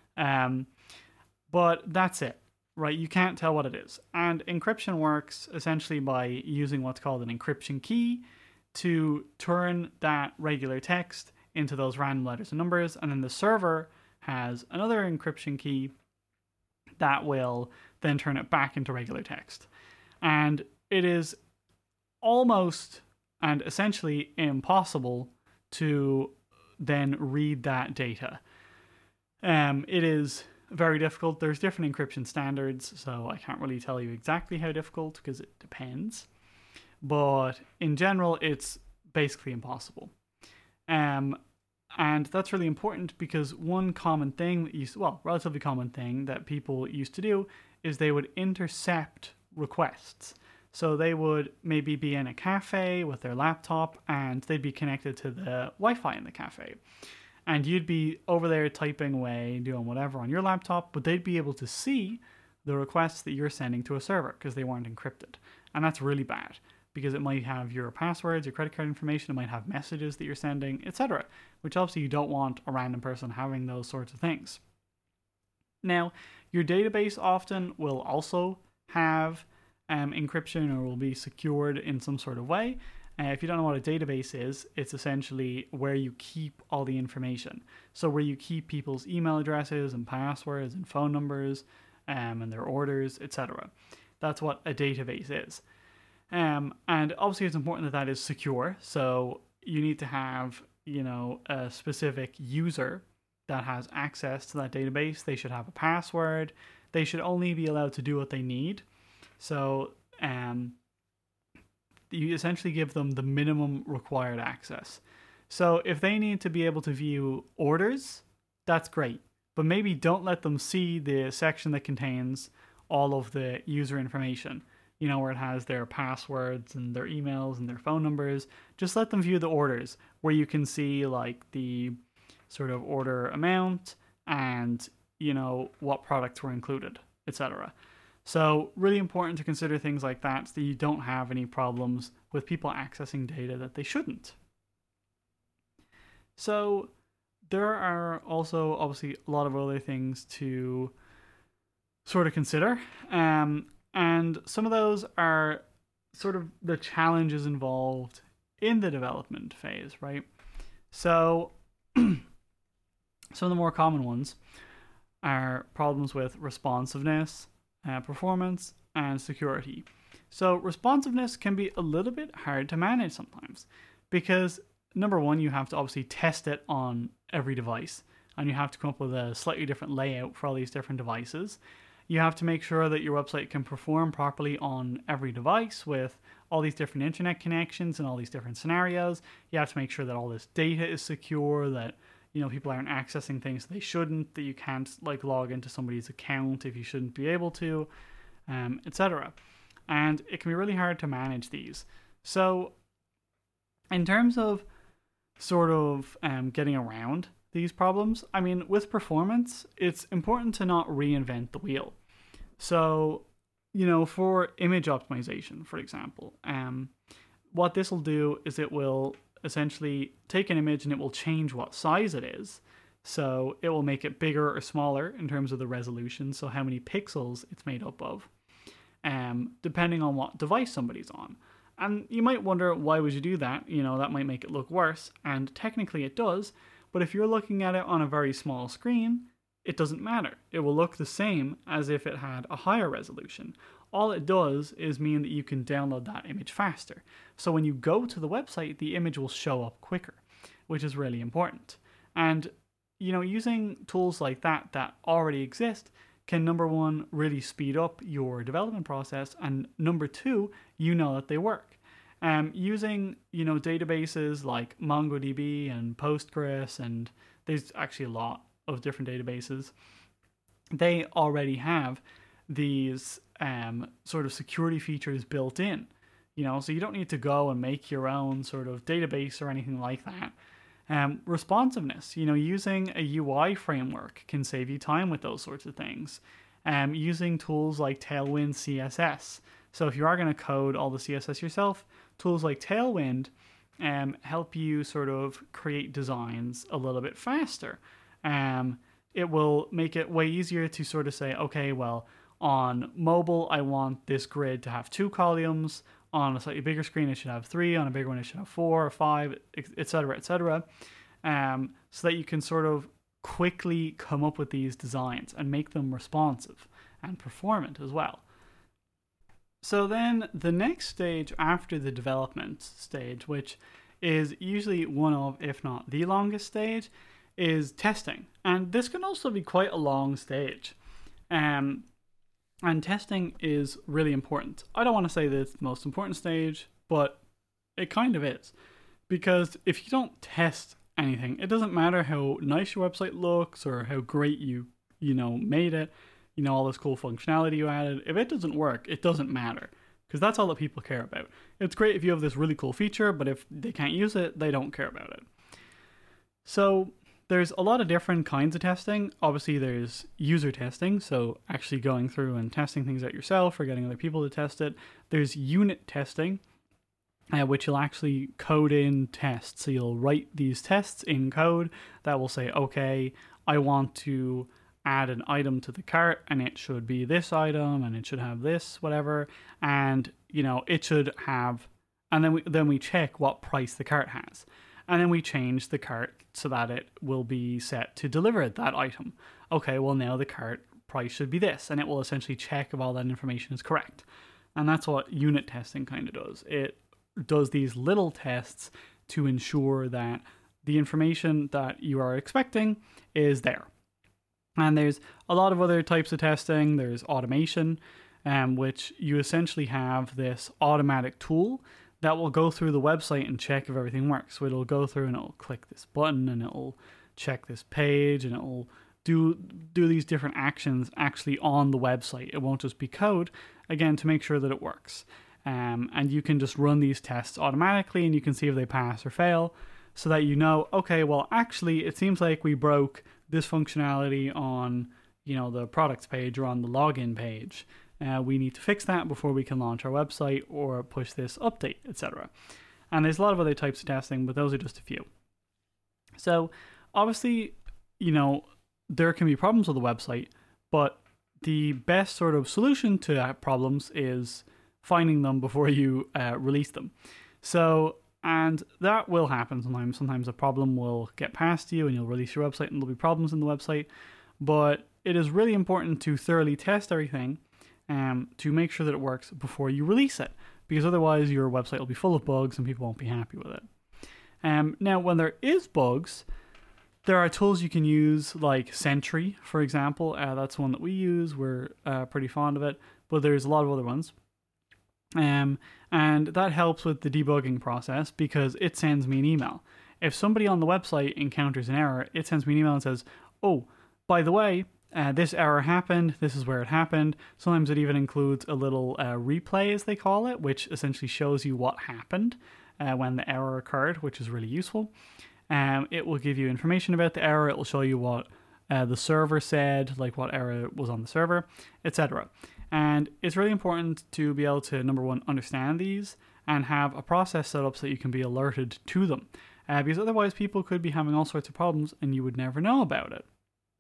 But that's it, right? You can't tell what it is. And encryption works essentially by using what's called an encryption key to turn that regular text into those random letters and numbers. And then the server has another encryption key that will then turn it back into regular text. And it is almost and essentially impossible to then read that data. It is very difficult. There's different encryption standards, so I can't really tell you exactly how difficult because it depends. But in general, it's basically impossible. And that's really important because one common thing relatively common thing that people used to do is they would intercept requests. So they would maybe be in a cafe with their laptop and they'd be connected to the Wi-Fi in the cafe. And you'd be over there typing away, doing whatever on your laptop, but they'd be able to see the requests that you're sending to a server because they weren't encrypted. And that's really bad because it might have your passwords, your credit card information, it might have messages that you're sending, etc. Which obviously you don't want a random person having those sorts of things. Now, your database often will also have encryption or will be secured in some sort of way. If you don't know what a database is, it's essentially where you keep all the information. So where you keep people's email addresses and passwords and phone numbers and their orders, etc. That's what a database is. And obviously it's important that that is secure. So you need to have, a specific user that has access to that database. They should have a password. They should only be allowed to do what they need. So you essentially give them the minimum required access. So if they need to be able to view orders, that's great. But maybe don't let them see the section that contains all of the user information, where it has their passwords and their emails and their phone numbers. Just let them view the orders where you can see like the sort of order amount and, what products were included, etc. So really important to consider things like that so that you don't have any problems with people accessing data that they shouldn't. So there are also obviously a lot of other things to sort of consider. And some of those are sort of the challenges involved in the development phase, right? So some of the more common ones are problems with responsiveness, performance, and security. So responsiveness can be a little bit hard to manage sometimes because number one, you have to obviously test it on every device and you have to come up with a slightly different layout for all these different devices. You have to make sure that your website can perform properly on every device with all these different internet connections and all these different scenarios. You have to make sure that all this data is secure, that people aren't accessing things they shouldn't, that you can't like log into somebody's account if you shouldn't be able to, etc. And it can be really hard to manage these. So in terms of sort of getting around these problems, I mean, with performance, it's important to not reinvent the wheel. So, for image optimization, for example, what this will do is it will essentially take an image and it will change what size it is. So it will make it bigger or smaller in terms of the resolution, so how many pixels it's made up of, depending on what device somebody's on. And you might wonder, why would you do that? That might make it look worse, and technically it does, but if you're looking at it on a very small screen, it doesn't matter. It will look the same as if it had a higher resolution. All it does is mean that you can download that image faster. So when you go to the website, the image will show up quicker, which is really important. And, using tools like that already exist can, number one, really speed up your development process, and number two, that they work. Using, databases like MongoDB and Postgres, and there's actually a lot of different databases, they already have these sort of security features built in, so you don't need to go and make your own sort of database or anything like that. Responsiveness, using a UI framework can save you time with those sorts of things. Using tools like Tailwind CSS. So if you are going to code all the CSS yourself, tools like Tailwind help you sort of create designs a little bit faster. It will make it way easier to sort of say, okay, well, on mobile, I want this grid to have 2 columns. On a slightly bigger screen, it should have 3. On a bigger one, it should have 4 or 5, etc., etc. So that you can sort of quickly come up with these designs and make them responsive and performant as well. So then the next stage after the development stage, which is usually one of, if not the longest stage, is testing. And this can also be quite a long stage. And testing is really important. I don't want to say that it's the most important stage, but it kind of is. Because if you don't test anything, it doesn't matter how nice your website looks or how great you made it, all this cool functionality you added. If it doesn't work, it doesn't matter. Because that's all that people care about. It's great if you have this really cool feature, but if they can't use it, they don't care about it. So there's a lot of different kinds of testing. Obviously, there's user testing, so actually going through and testing things out yourself or getting other people to test it. There's unit testing, which you'll actually code in tests. So you'll write these tests in code that will say, okay, I want to add an item to the cart and it should be this item and it should have this whatever, and it should have, and then we check what price the cart has, and then we change the cart so that it will be set to deliver that item. Okay, well now the cart price should be this, and it will essentially check if all that information is correct. And that's what unit testing kind of does. It does these little tests to ensure that the information that you are expecting is there. And there's a lot of other types of testing. There's automation, which you essentially have this automatic tool that will go through the website and check if everything works. So it'll go through and it'll click this button and it'll check this page and it'll do these different actions actually on the website. It won't just be code, again, to make sure that it works. And you can just run these tests automatically and you can see if they pass or fail, so that you know, okay, well, actually, it seems like we broke this functionality on, the products page or on the login page. We need to fix that before we can launch our website or push this update, etc. And there's a lot of other types of testing, but those are just a few. So obviously, there can be problems with the website, but the best sort of solution to problems is finding them before you release them. So, and that will happen sometimes. Sometimes a problem will get past you and you'll release your website and there'll be problems in the website. But it is really important to thoroughly test everything to make sure that it works before you release it, because otherwise your website will be full of bugs and people won't be happy with it. Now, when there is bugs, there are tools you can use like Sentry, for example. That's one that we use. We're pretty fond of it, but there's a lot of other ones. And that helps with the debugging process because it sends me an email. If somebody on the website encounters an error, it sends me an email and says, oh, by the way, this error happened, this is where it happened. Sometimes it even includes a little replay, as they call it, which essentially shows you what happened when the error occurred, which is really useful. It will give you information about the error. It will show you what the server said, like what error was on the server, etc. And it's really important to be able to, number one, understand these and have a process set up so that you can be alerted to them. Because otherwise people could be having all sorts of problems and you would never know about it.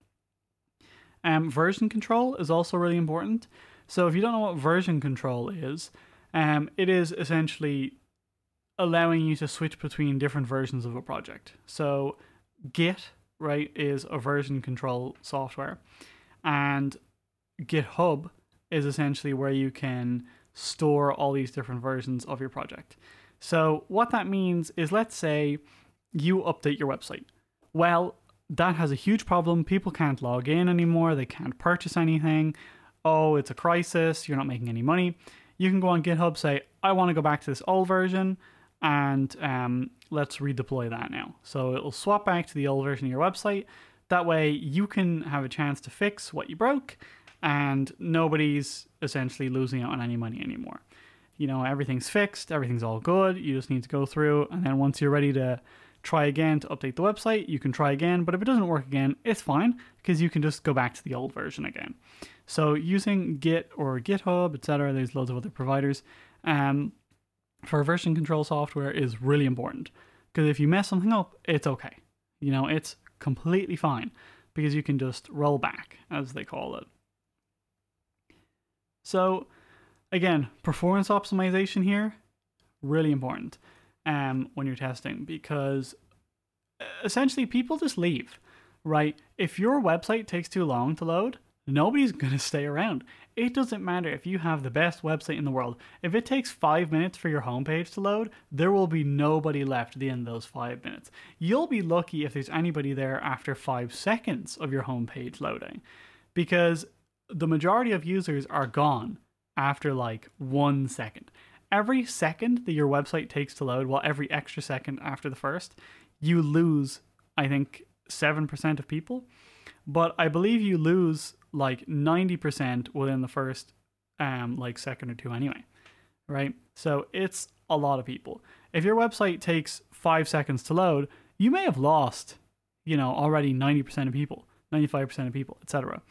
Version control is also really important. So if you don't know what version control is, it is essentially allowing you to switch between different versions of a project. So Git, right, is a version control software, and GitHub is essentially where you can store all these different versions of your project. So what that means is, let's say you update your website. Well, that has a huge problem. People can't log in anymore. They can't purchase anything. Oh, it's a crisis. You're not making any money. You can go on GitHub, say, I want to go back to this old version, and let's redeploy that now. So it'll swap back to the old version of your website. That way you can have a chance to fix what you broke and nobody's essentially losing out on any money anymore. Everything's fixed, everything's all good. You just need to go through, and then once you're ready to try again to update the website, you can try again. But if it doesn't work again, it's fine, because you can just go back to the old version again. So using Git or GitHub, etc., there's loads of other providers, for version control software is really important, because if you mess something up, it's okay. It's completely fine, because you can just roll back, as they call it. So again, performance optimization here, really important when you're testing, because essentially people just leave, right? If your website takes too long to load, nobody's going to stay around. It doesn't matter if you have the best website in the world. If it takes 5 minutes for your homepage to load, there will be nobody left at the end of those 5 minutes. You'll be lucky if there's anybody there after 5 seconds of your homepage loading, because the majority of users are gone after like 1 second. Every second that your website takes to load, well, every extra second after the first, you lose, I think, 7% of people. But I believe you lose like 90% within the first second or two anyway, right? So it's a lot of people. If your website takes 5 seconds to load, you may have lost, already 90% of people, 95% of people, etc.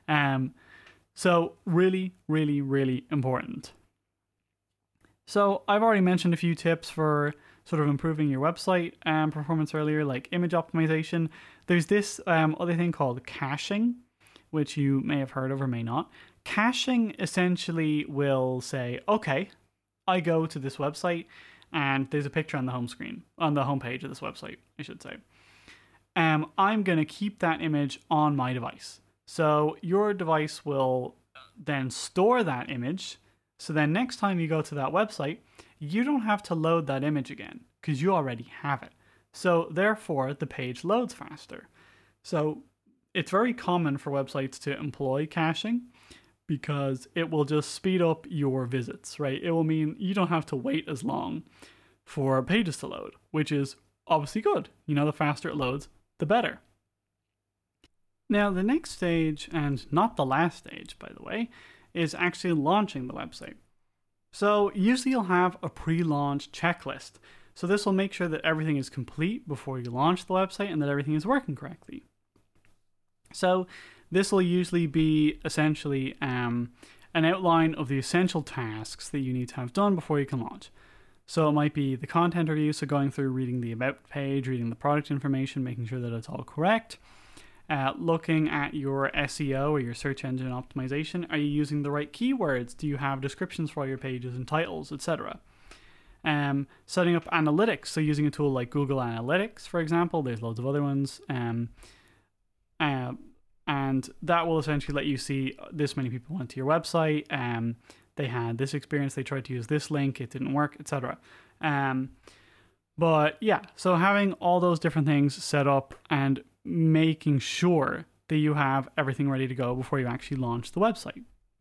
So really, really, really important. So I've already mentioned a few tips for sort of improving your website performance earlier, like image optimization. There's this other thing called caching, which you may have heard of or may not. Caching essentially will say, okay, I go to this website and there's a picture on the home screen, on the homepage of this website, I should say. I'm going to keep that image on my device. So your device will then store that image. So then next time you go to that website, you don't have to load that image again because you already have it. So therefore, the page loads faster. So it's very common for websites to employ caching, because it will just speed up your visits, right? It will mean you don't have to wait as long for pages to load, which is obviously good. The faster it loads, the better. Now, the next stage, and not the last stage, by the way, is actually launching the website. So usually you'll have a pre-launch checklist. So this will make sure that everything is complete before you launch the website and that everything is working correctly. So this will usually be essentially an outline of the essential tasks that you need to have done before you can launch. So it might be the content review, so going through reading the about page, reading the product information, making sure that it's all correct. Looking at your SEO or your search engine optimization. Are you using the right keywords? Do you have descriptions for all your pages and titles, etc.? Setting up analytics, so using a tool like Google Analytics, for example. There's loads of other ones. And that will essentially let you see this many people went to your website. They had this experience. They tried to use this link. It didn't work, etc. But yeah, so having all those different things set up and making sure that you have everything ready to go before you actually launch the website.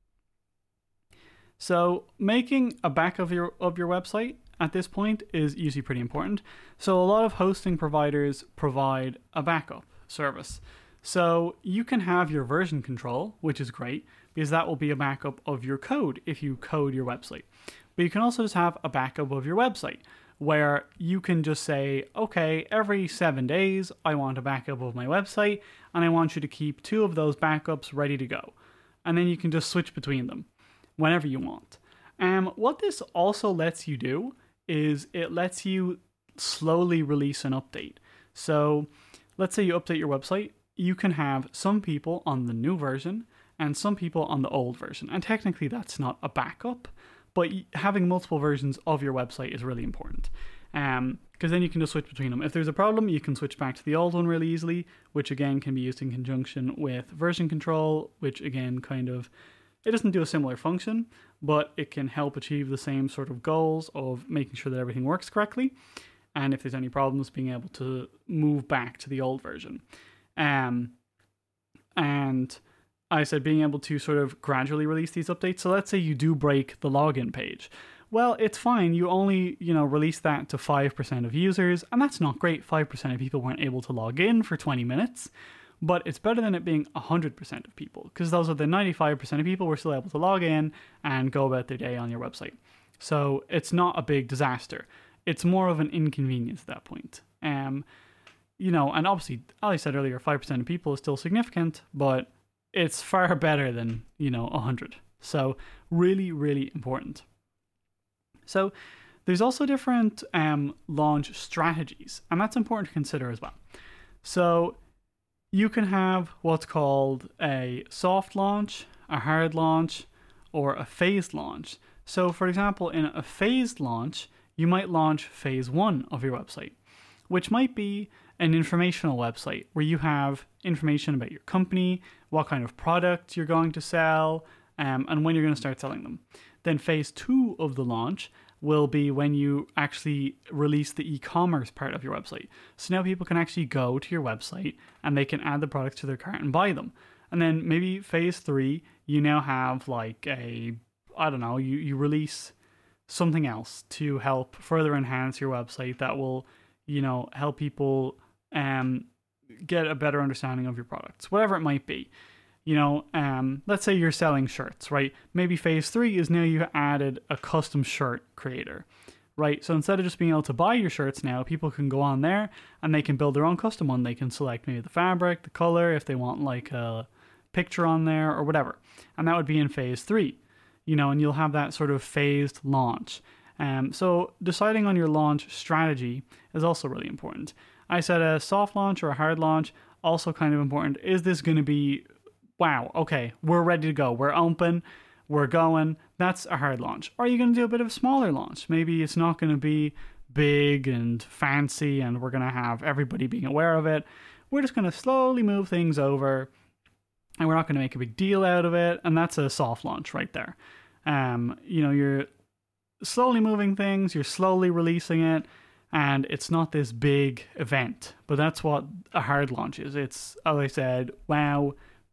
So making a backup of your website at this point is usually pretty important. So a lot of hosting providers provide a backup service. So you can have your version control, which is great because that will be a backup of your code if you code your website. But you can also just have a backup of your website, where you can just say, okay, every 7 days, I want a backup of my website, and I want you to keep 2 of those backups ready to go. And then you can just switch between them whenever you want. What this also lets you do is it lets you slowly release an update. So let's say you update your website, you can have some people on the new version and some people on the old version. And technically that's not a backup, but having multiple versions of your website is really important, because then you can just switch between them. If there's a problem, you can switch back to the old one really easily, which again can be used in conjunction with version control, which again it doesn't do a similar function, but it can help achieve the same sort of goals of making sure that everything works correctly. And if there's any problems, being able to move back to the old version. And I said being able to sort of gradually release these updates. So let's say you do break the login page. Well, it's fine. You only, release that to 5% of users, and that's not great. 5% of people weren't able to log in for 20 minutes, but it's better than it being 100% of people, because those are the 95% of people were still able to log in and go about their day on your website. So it's not a big disaster. It's more of an inconvenience at that point. And obviously, as I said earlier, 5% of people is still significant, but it's far better than, 100. So really, really important. So there's also different launch strategies, and that's important to consider as well. So you can have what's called a soft launch, a hard launch, or a phased launch. So for example, in a phased launch, you might launch phase 1 of your website, which might be an informational website where you have information about your company, what kind of products you're going to sell, and when you're going to start selling them. Then phase 2 of the launch will be when you actually release the e-commerce part of your website. So now people can actually go to your website and they can add the products to their cart and buy them. And then maybe phase 3, you now have you release something else to help further enhance your website that will, help people get a better understanding of your products, whatever it might be. Let's say you're selling shirts, right? Maybe phase 3 is now you've added a custom shirt creator, right? So instead of just being able to buy your shirts now, people can go on there and they can build their own custom one. They can select maybe the fabric, the color, if they want like a picture on there or whatever. And that would be in phase 3, and you'll have that sort of phased launch. So deciding on your launch strategy is also really important. I said a soft launch or a hard launch, also kind of important. Is this going to be, wow, okay, we're ready to go. We're open, we're going. That's a hard launch. Or are you going to do a bit of a smaller launch? Maybe it's not going to be big and fancy and we're going to have everybody being aware of it. We're just going to slowly move things over and we're not going to make a big deal out of it. And that's a soft launch right there. You're slowly moving things, you're slowly releasing it, and it's not this big event. But that's what a hard launch is. It's, as I said, wow,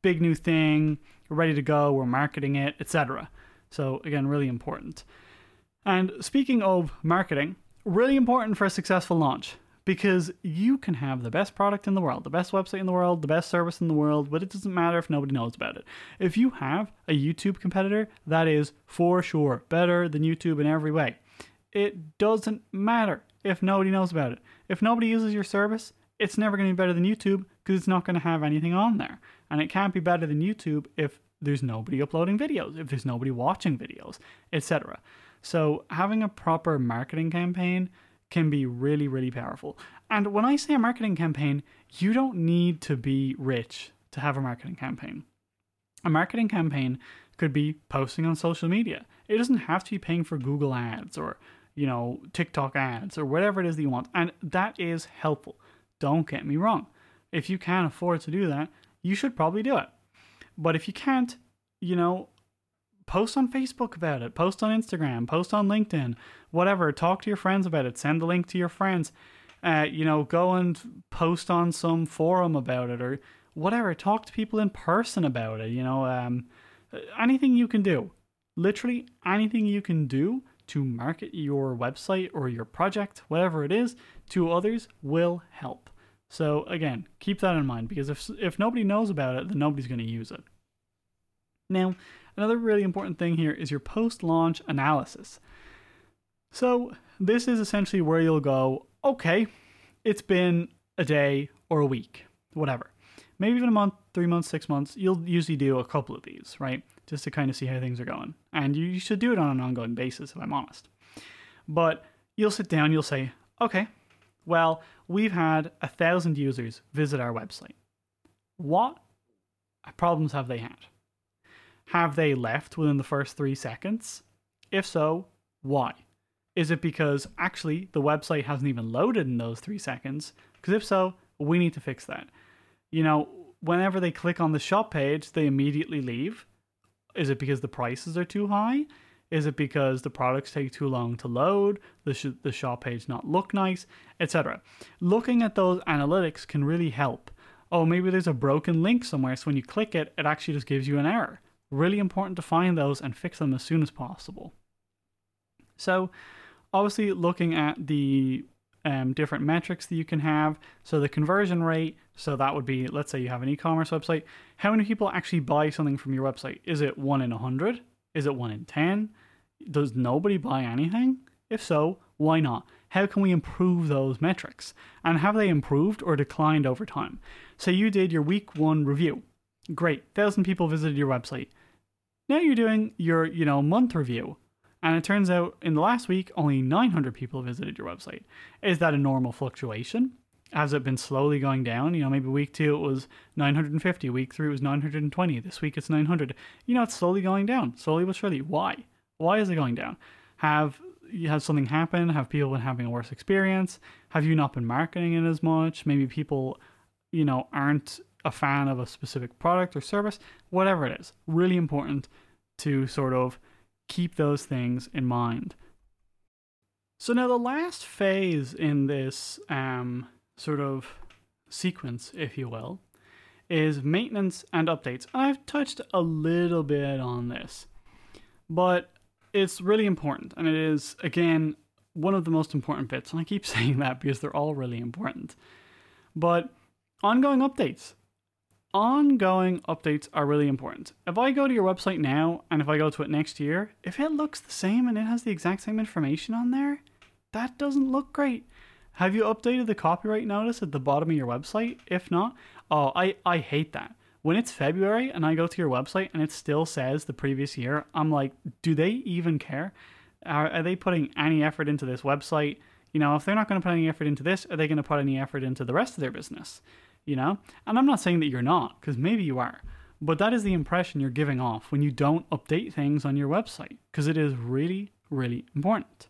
big new thing, we're ready to go, we're marketing it, etc. So again, really important. And speaking of marketing, really important for a successful launch, because you can have the best product in the world, the best website in the world, the best service in the world, but it doesn't matter if nobody knows about it. If you have a YouTube competitor that is for sure better than YouTube in every way, it doesn't matter if nobody knows about it. If nobody uses your service, it's never going to be better than YouTube because it's not going to have anything on there. And it can't be better than YouTube if there's nobody uploading videos, if there's nobody watching videos, etc. So having a proper marketing campaign can be really, really powerful. And when I say a marketing campaign, you don't need to be rich to have a marketing campaign. A marketing campaign could be posting on social media. It doesn't have to be paying for Google ads or, TikTok ads or whatever it is that you want. And that is helpful. Don't get me wrong. If you can afford to do that, you should probably do it. But if you can't, post on Facebook about it, post on Instagram, post on LinkedIn, whatever, talk to your friends about it, send the link to your friends, go and post on some forum about it or whatever, talk to people in person about it, anything you can do, literally anything you can do to market your website or your project, whatever it is, to others will help. So again, keep that in mind, because if nobody knows about it, then nobody's going to use it. Now, another really important thing here is your post-launch analysis. So this is essentially where you'll go, okay, it's been a day or a week, whatever. Maybe even a month, 3 months, 6 months. You'll usually do a couple of these, right? Just to kind of see how things are going. And you should do it on an ongoing basis, if I'm honest. But you'll sit down, you'll say, okay, well, we've had 1,000 users visit our website. What problems have they had? Have they left within the first 3 seconds? If so, why? Is it because actually the website hasn't even loaded in those 3 seconds? Because if so, we need to fix that. Whenever they click on the shop page, they immediately leave. Is it because the prices are too high? Is it because the products take too long to load? The shop page not look nice, etc. Looking at those analytics can really help. Oh, maybe there's a broken link somewhere, so when you click it, it actually just gives you an error. Really important to find those and fix them as soon as possible. So, obviously looking at the different metrics that you can have. So the conversion rate, so that would be, let's say you have an e-commerce website. How many people actually buy something from your website? Is it 1 in 100? Is it 1 in 10? Does nobody buy anything? If so, why not? How can we improve those metrics? And have they improved or declined over time? So you did your week 1 review. Great, 1,000 people visited your website. Now you're doing your, month review. And it turns out in the last week, only 900 people visited your website. Is that a normal fluctuation? Has it been slowly going down? Maybe week 2 it was 950, week 3 it was 920, this week it's 900. It's slowly going down, slowly but surely. Why? Why is it going down? Has something happened? Have people been having a worse experience? Have you not been marketing it as much? Maybe people, aren't a fan of a specific product or service. Whatever it is, really important to sort of keep those things in mind. So now the last phase in this sort of sequence, if you will, is maintenance and updates. And I've touched a little bit on this, but it's really important. And it is, again, one of the most important bits. And I keep saying that because they're all really important. But ongoing updates. Ongoing updates are really important. If I go to your website now and if I go to it next year, if it looks the same and it has the exact same information on there, that doesn't look great. Have you updated the copyright notice at the bottom of your website? If not, I hate that. When it's February and I go to your website and it still says the previous year, I'm like, do they even care? Are they putting any effort into this website? If they're not going to put any effort into this, are they going to put any effort into the rest of their business? And I'm not saying that you're not, because maybe you are, but that is the impression you're giving off when you don't update things on your website, because it is really, really important.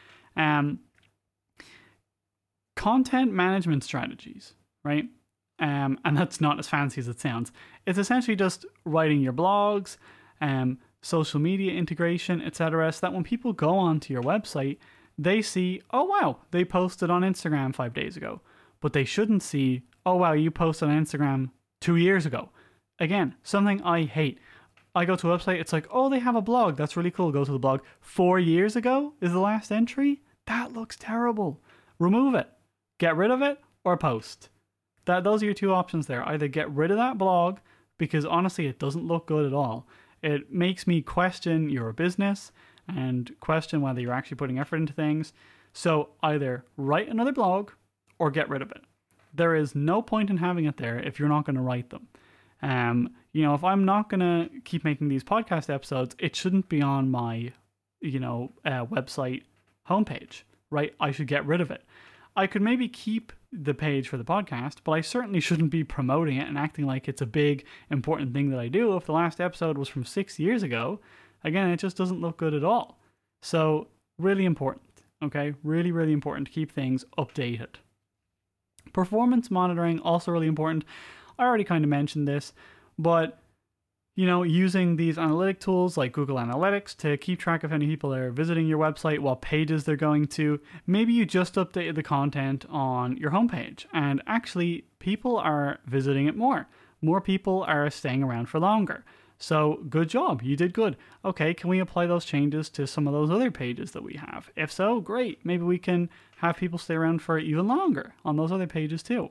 Content management strategies, right? And that's not as fancy as it sounds. It's essentially just writing your blogs, social media integration, etc., so that when people go onto your website, they see, oh wow, they posted on Instagram 5 days ago, but they shouldn't see, oh wow, you posted on Instagram 2 years ago. Again, something I hate. I go to a website, it's like, oh, they have a blog. That's really cool. Go to the blog. 4 years ago is the last entry. That looks terrible. Remove it. Get rid of it or post. Those are your two options there. Either get rid of that blog, because honestly, it doesn't look good at all. It makes me question your business and question whether you're actually putting effort into things. So either write another blog or get rid of it. There is no point in having it there if you're not going to write them. If I'm not going to keep making these podcast episodes, it shouldn't be on my, website homepage, right? I should get rid of it. I could maybe keep the page for the podcast, but I certainly shouldn't be promoting it and acting like it's a big, important thing that I do. If the last episode was from 6 years ago, again, it just doesn't look good at all. So, really important, okay? Really, really important to keep things updated. Performance monitoring, also really important. I already kind of mentioned this, but using these analytic tools like Google Analytics to keep track of how many people are visiting your website, what pages they're going to. Maybe you just updated the content on your homepage and actually people are visiting it more. More people are staying around for longer. So good job, you did good. Okay, can we apply those changes to some of those other pages that we have? If so, great. Maybe we can have people stay around for even longer on those other pages too.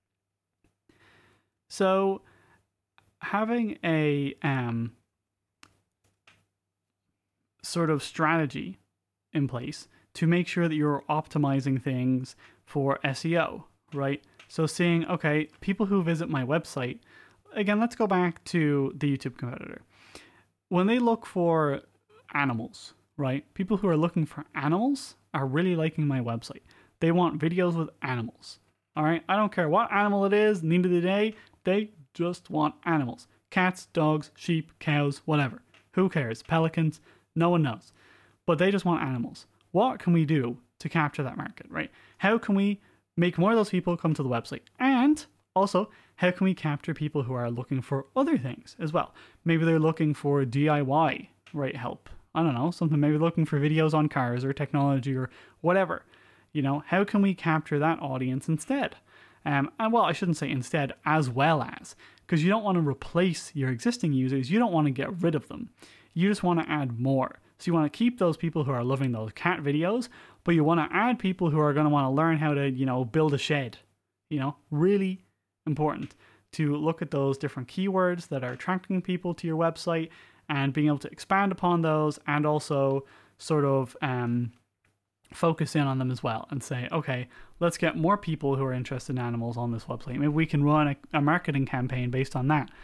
So having a sort of strategy in place to make sure that you're optimizing things for SEO, right? So seeing, okay, people who visit my website, again, let's go back to the YouTube competitor. When they look for animals, right? People who are looking for animals are really liking my website. They want videos with animals. All right, I don't care what animal it is, at the end of the day, they just want animals. Cats, dogs, sheep, cows, whatever. Who cares? Pelicans, no one knows. But they just want animals. What can we do to capture that market, right? How can we make more of those people come to the website? And also, how can we capture people who are looking for other things as well? Maybe they're looking for DIY, right, help. I don't know, something maybe looking for videos on cars or technology or whatever. How can we capture that audience instead? And well, I shouldn't say instead, as well as, because you don't want to replace your existing users. You don't want to get rid of them. You just want to add more. So you want to keep those people who are loving those cat videos, but you want to add people who are going to want to learn how to, build a shed. Really important to look at those different keywords that are attracting people to your website and being able to expand upon those and also sort of focus in on them as well and say, okay, let's get more people who are interested in animals on this website. Maybe we can run a marketing campaign based on that.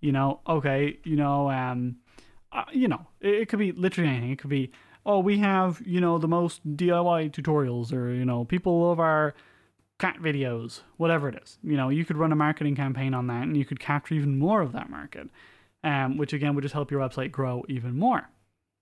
It could be literally anything. It could be, oh, we have, the most DIY tutorials or, people love our cat videos, whatever it is. You could run a marketing campaign on that and you could capture even more of that market, which again would just help your website grow even more.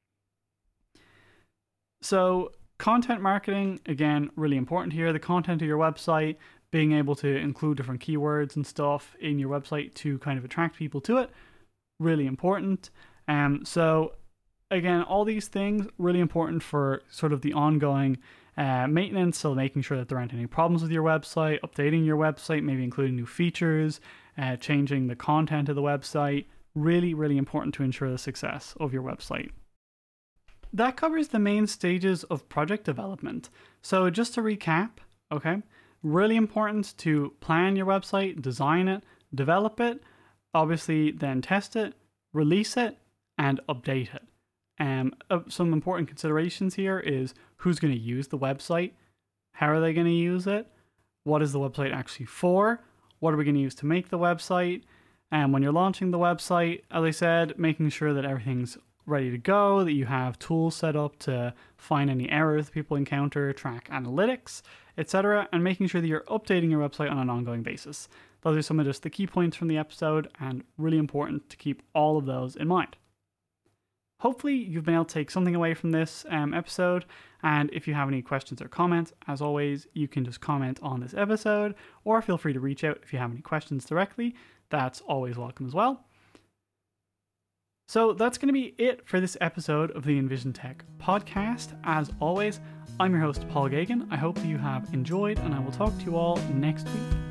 So content marketing, again, really important here. The content of your website, being able to include different keywords and stuff in your website to kind of attract people to it, really important. So again, all these things really important for sort of the ongoing maintenance, so making sure that there aren't any problems with your website, updating your website, maybe including new features, changing the content of the website. Really, really important to ensure the success of your website. That covers the main stages of project development. So just to recap, okay, really important to plan your website, design it, develop it, obviously then test it, release it, and update it. Some important considerations here is who's going to use the website, how are they going to use it, what is the website actually for, what are we going to use to make the website, and when you're launching the website, as I said, making sure that everything's ready to go, that you have tools set up to find any errors people encounter, track analytics, etc., and making sure that you're updating your website on an ongoing basis. Those are some of just the key points from the episode and really important to keep all of those in mind. Hopefully you've been able to take something away from this episode, and if you have any questions or comments, as always, you can just comment on this episode, or feel free to reach out if you have any questions directly. That's always welcome as well. So that's going to be it for this episode of the Envision Tech podcast. As always, I'm your host, Paul Gagan. I hope that you have enjoyed, and I will talk to you all next week.